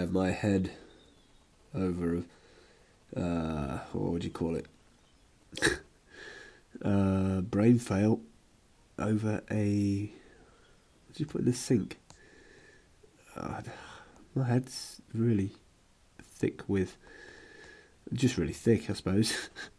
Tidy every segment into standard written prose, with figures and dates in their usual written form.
have my head over, what would you call it? Brain fail over a, what did you put in the sink? My head's really thick with, just really thick, I suppose.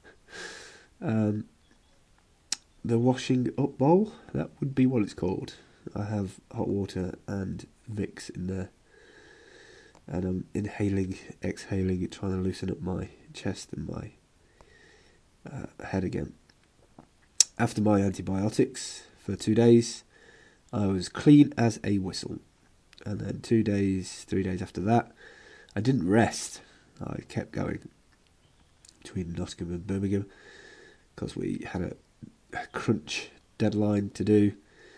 The washing up bowl, that would be what it's called. I have hot water and Vicks in there, and I'm inhaling, exhaling, trying to loosen up my chest and my head again. After my antibiotics for 2 days, I was clean as a whistle. And then 3 days after that, I didn't rest. I kept going between Nottingham and Birmingham because we had a crunch deadline to do.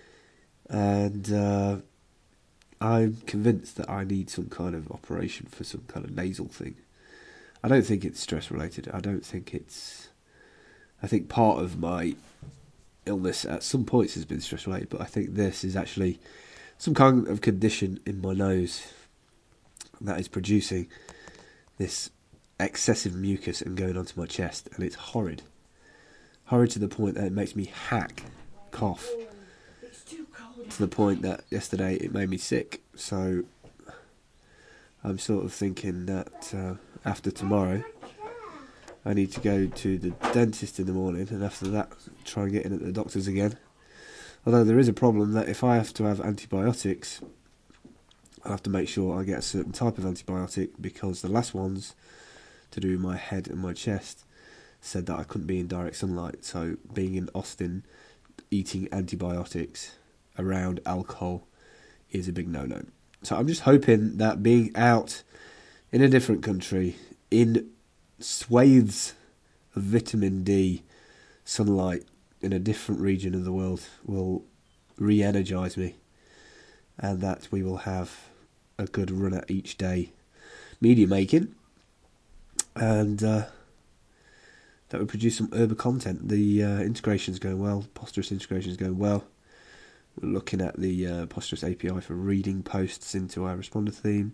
And I'm convinced that I need some kind of operation for some kind of nasal thing. I don't think it's stress related. I think part of my illness at some points has been stress related, but I think this is actually some kind of condition in my nose that is producing this excessive mucus and going onto my chest, and it's horrid. Horrid to the point that it makes me cough. To the point that yesterday it made me sick. So I'm sort of thinking that after tomorrow I need to go to the dentist in the morning, and after that try and get in at the doctor's again. Although there is a problem that if I have to have antibiotics, I have to make sure I get a certain type of antibiotic, because the last ones to do my head and my chest said that I couldn't be in direct sunlight. So being in Austin, eating antibiotics around alcohol is a big no-no. So I'm just hoping that being out in a different country, in swathes of vitamin D sunlight in a different region of the world, will re-energise me, and that we will have a good run at each day media making, and that would produce some urban content. The integration is going well. Posterous integration is going well. We're looking at the Posterous API for reading posts into our responder theme,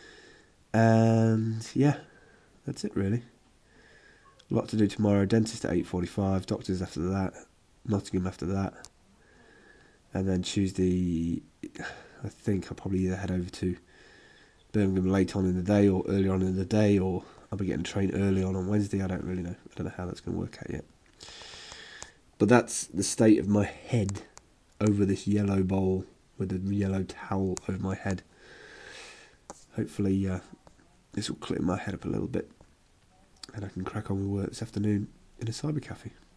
and yeah, that's it really. A lot to do tomorrow. Dentist at 8:45, doctors after that, Nottingham after that, and then Tuesday I think I'll probably either head over to Birmingham late on in the day or early on in the day, or I'll be getting a train early on Wednesday. I don't really know. I don't know how that's going to work out yet. But that's the state of my head over this yellow bowl with a yellow towel over my head. Hopefully this will clear my head up a little bit, and I can crack on with work this afternoon in a cyber cafe.